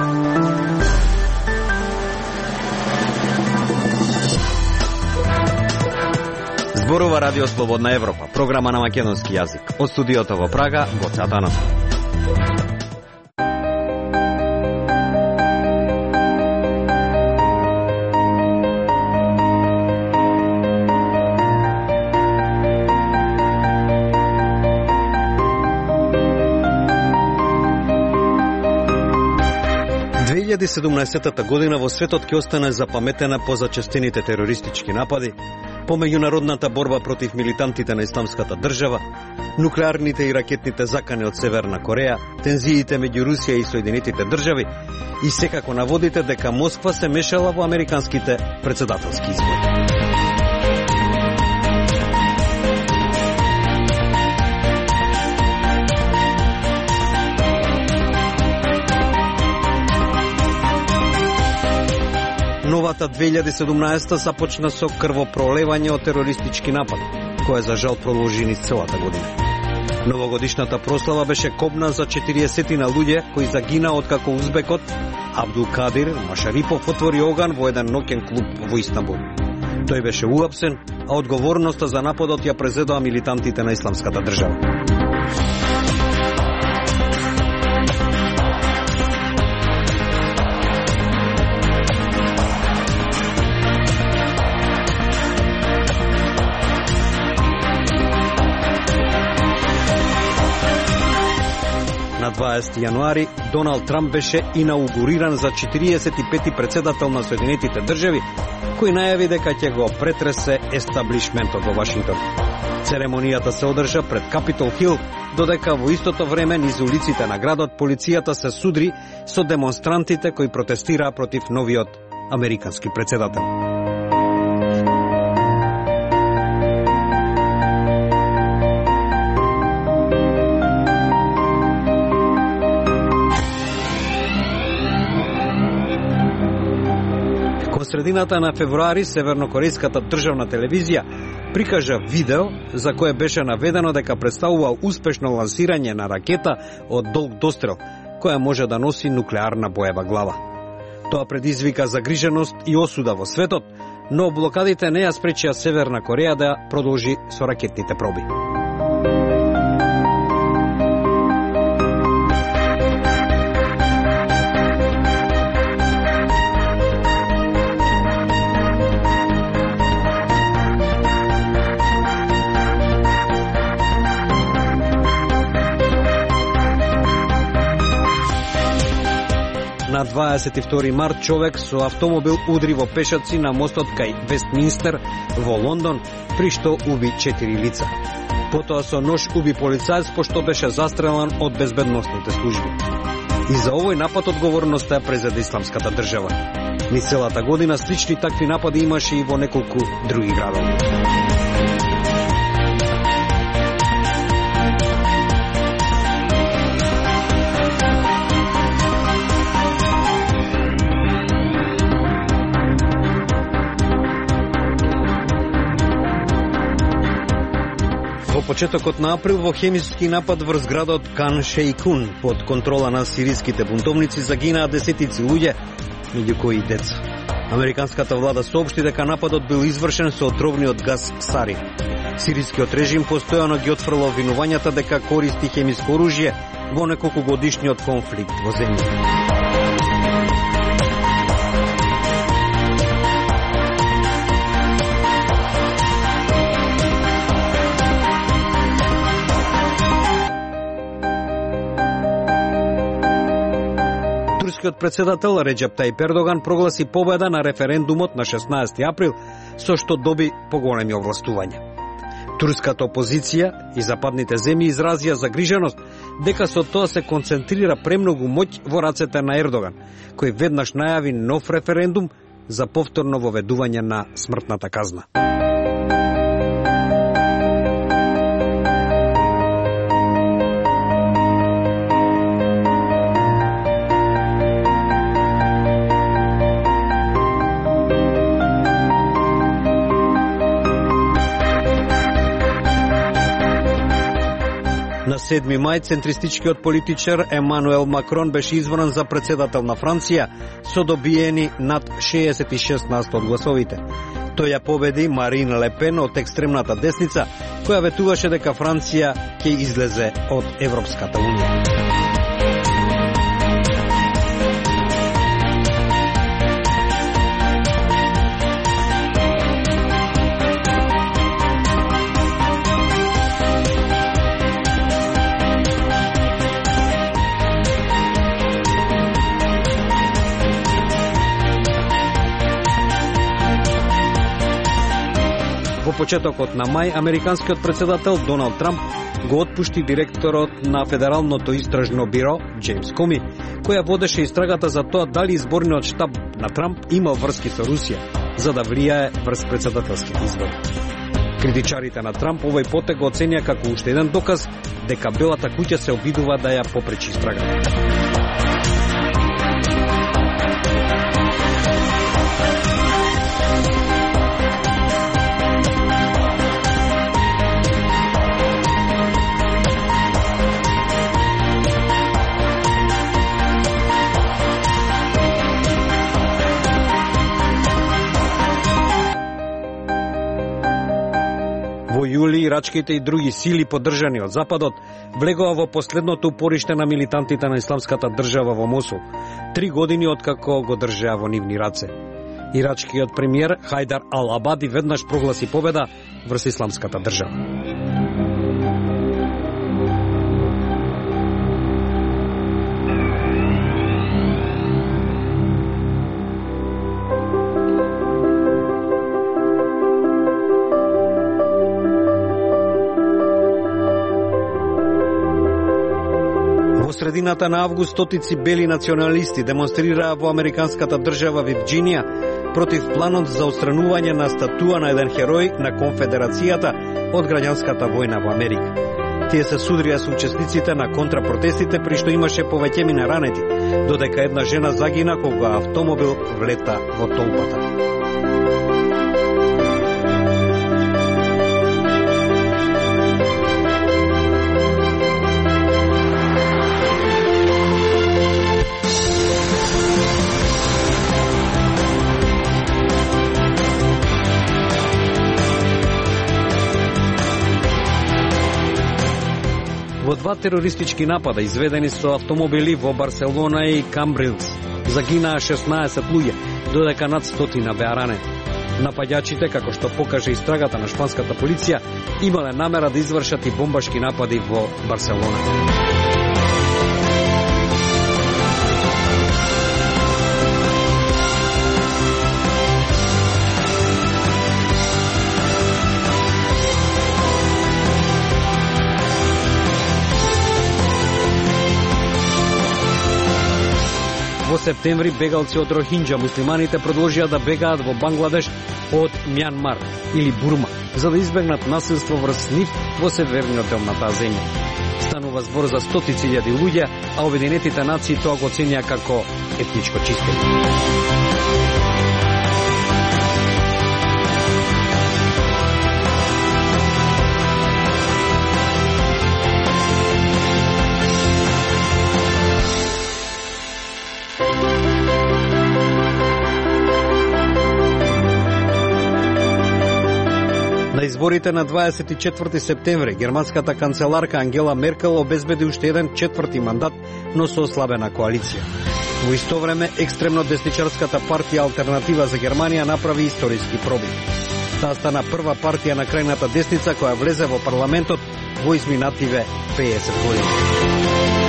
Зборува Радио Слободна Европа, програма на македонски јазик. Од студиото во Прага, Гоце Атанасов. Во 2017 година во светот ќе остане запаметена по зачестените терористички напади, по меѓународната борба против милитантите на Исламската држава, нуклеарните и ракетните закани од Северна Кореја, тензиите меѓу Русија и Соединетите држави и секако наводите дека Москва се мешала во американските претседателски избори. Новата 2017 започна со крвопролевање од терористички напад, која за жал продолжи низ целата година. Новогодишната прослава беше кобна за 40 луѓе кои загина откако узбекот Абдул Кадир Машарипов отвори оган во еден ноќен клуб во Истанбул. Тој беше уапсен, а одговорноста за нападот ја презедоа милитантите на Исламската држава. На 20 јануари Доналд Трамп беше инаугуриран за 45-ти претседател на Соединетите држави, кој најави дека ќе го претресе естаблишментот во Вашингтон. Церемонијата се одржа пред Капитол Хил, додека во истото време низ улиците на градот полицијата се судри со демонстрантите кои протестираа против новиот американски претседател. Во средината на февруари севернокорејската државна телевизија прикажа видео за кое беше наведено дека представува успешно лансирање на ракета од долг дострел, која може да носи нуклеарна боева глава. Тоа предизвика загриженост и осуда во светот, но блокадите не ја спречија Северна Кореја да продолжи со ракетните проби. На 22 март човек со автомобил удри во пешаци на мостот кај Вестминстер во Лондон, при што уби 4 лица. Потоа со нож уби полицаец пошто беше застрелан од безбедносните служби. И за овој напад одговорноста ја презеде Исламската држава. Низ целата година слични такви напади имаше и во неколку други градови. Во почетокот на април во хемиски напад врз градот Кан Шейкун под контрола на сириските бунтовници загинаа десетици луѓе, меѓу кои и деца. Американската влада соопшти дека нападот бил извршен со отровниот газ ксарин. Сирискиот режим постојано ги отфрла обвинувањата дека користи хемиско оружје во неколкугодишниот конфликт во земјата. Турскиот претседател Реджеп Тајип Ердоган прогласи победа на референдумот на 16 април, со што доби поголеми овластувања. Турската опозиција и западните земји изразија загриженост дека со тоа се концентрира премногу моќ во рацете на Ердоган, кој веднаш најави нов референдум за повторно воведување на смртната казна. На 7 мај центристичкиот политичар Емануел Макрон беше избран за председател на Франција со добиени над 66% од гласовите. Тој ја победи Марин Ле Пен од екстремната десница, која ветуваше дека Франција ќе излезе од Европската унија. Во почетокот на мај, американскиот председател Доналд Трамп го отпушти директорот на Федералното истражно биро Джеймс Коми, која водеше истрагата за тоа дали изборниот штаб на Трамп имал врски со Русија, за да влијае врз председателските избори. Критичарите на Трамп овој потег го оценија како уште еден доказ дека Белата куќа се обидува да ја попречи истрагата. Во јули, ирачките и други сили поддржани од Западот влегоа во последното упориште на милитантите на Исламската држава во Мосул, 3 години откако го држеа во нивни раце. Ирачкиот премиер Хајдар Ал-Абади веднаш прогласи победа врз Исламската држава. Во средината на август стотици бели националисти демонстрираа во американската држава Вирџинија против планот за отстранување на статуа на еден херој на Конфедерацијата од граѓанската војна во Америка. Тие се судрија со учесниците на контрапротестите, при што имаше повеќемина ранети, додека една жена загина кога автомобил влета во толпата. Во 2 терористички напада, изведени со автомобили во Барселона и Камбрилс, загинаа 16 луѓе, додека над 100 беа ранени. Напаѓачите, како што покаже истрагата на шпанската полиција, имале намера да извршат и бомбашки напади во Барселона. Во септември бегалци од Рохинџа муслиманите продолжија да бегаат во Бангладеш од Мјанмар или Бурма, за да избегнат насилство врз нив во северниот дел на таа земја. Станува збор за стотици илјади луѓе, а Обединетите нации тоа го оценија како етничко чистење. На изборите на 24 септември, германската канцеларка Ангела Меркел обезбеди уште еден 4ти мандат, но со ослабена коалиција. Во исто време, екстремно десничарската партија Алтернатива за Германија направи историски пробив. Таа стана прва партија на крајната десница која влезе во парламентот во изминативе 50 години.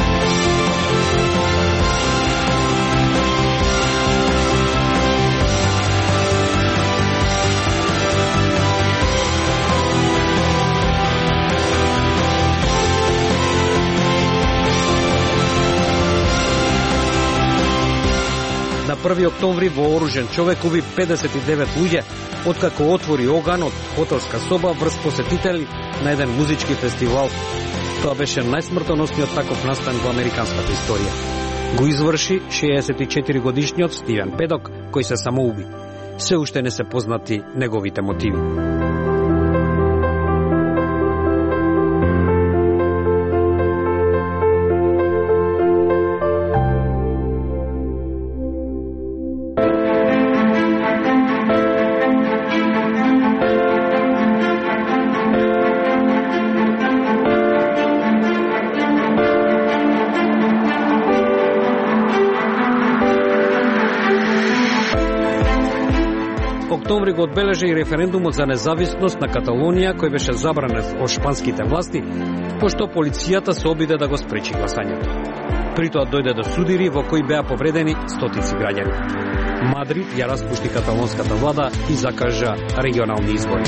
На 1 октомври во оружен човек уби 59 луѓе, откако отвори оган од хотелска соба врз посетители на еден музички фестивал. Тоа беше најсмртоносниот таков настан во американската историја. Го изврши 64 годишниот Стивен Педок, кој се самоуби. Се уште не се познати неговите мотиви. октомври го одбележа и референдумот за независност на Каталонија, кој беше забранет од шпанските власти, пошто полицијата се обиде да го спречи гласањето. При тоа дојде до судири во кои беа повредени стотици граѓани. Мадрид ја распушти каталонската влада и закажа регионални избори.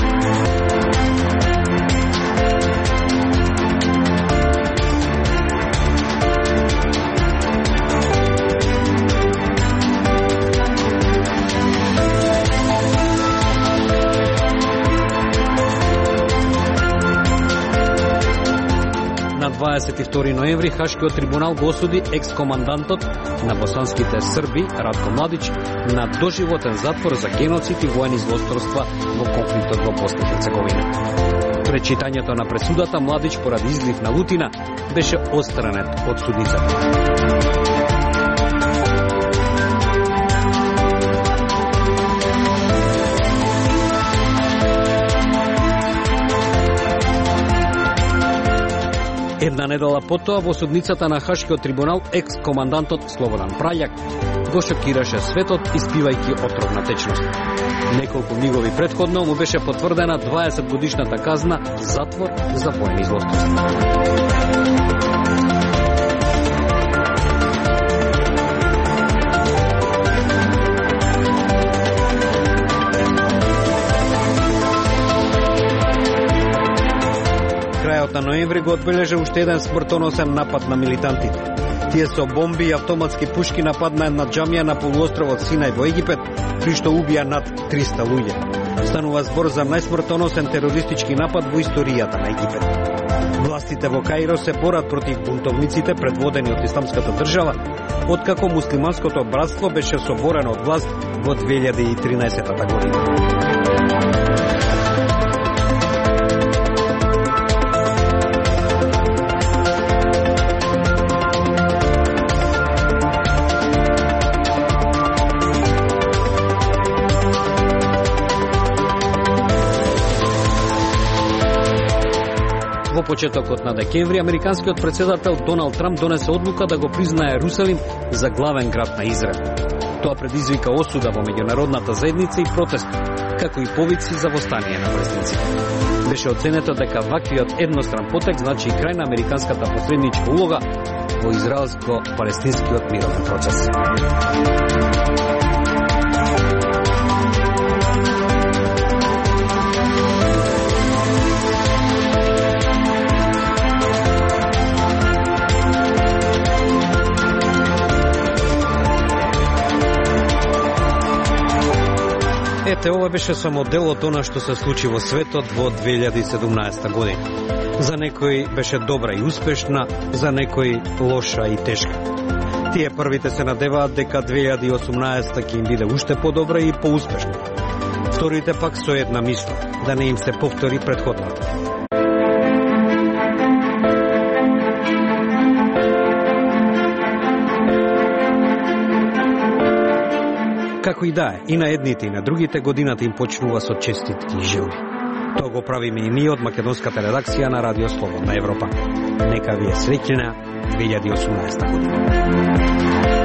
На 22 ноември Хашкиот трибунал го осуди екс-командантот на босанските срби Радко Младич на доживотен затвор за геноцид и воени злосторства во конфликтот во Босна и Херцеговина. Пред читањето на пресудата Младич поради излив на лутина беше отстранет од судницата. Една недела потоа во судницата на Хашкиот трибунал екс-командантот Слободан Праљак го шокираше светот испивајќи отровна течност. Неколку мигови претходно му беше потврдена 20 годишната казна затвор за воени злосторства. Крајот на ноември го одбележа уште еден смртоносен напад на милитантите. Тие со бомби и автоматски пушки нападнаа на џамија на полуостровот Синај во Египет, при што убија над 300 луѓе. Станува збор за најсмртоносен терористички напад во историјата на Египет. Властите во Каиро се борат против бунтовниците предводени од Исламската држава, откако муслиманското братство беше соборено од власт во 2013 година. Во почетокот на декември, американскиот председател Доналд Трамп донесе одлука да го признае Ерусалим за главен град на Израел. Тоа предизвика осуда во меѓународната заедница и протест, како и повици за востание на палестинците. Беше оценето дека ваквиот едностран потек значи и крај на американската посредничка улога во израелско-палестинскиот мировен процес. Ете, ова беше само дел од она што се случи во светот во 2017 година. За некои беше добра и успешна, за некои лоша и тешка. Тие првите се надеваат дека 2018 ќе им биде уште подобра и поуспешна. Вторите пак со една мисла, да не им се повтори претходната. Како и да е, и на едните и на другите годината им почнува со честитки и желби. Тоа го правиме и ние од македонската редакција на Радио Слободна Европа. Нека ви е среќна 2018 година.